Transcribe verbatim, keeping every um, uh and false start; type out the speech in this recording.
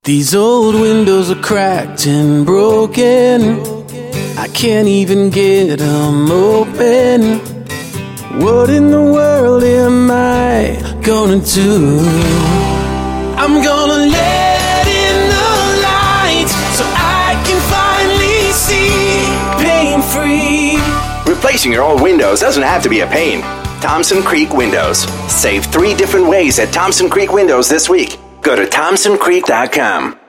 These old windows are cracked and broken. I can't even get them open. What in the world am I gonna do? I'm gonna let in the light so I can finally see pain-free. Replacing your old windows doesn't have to be a pain. Thompson Creek Windows. Save three different ways at Thompson Creek Windows this week. Go to thompson creek dot com.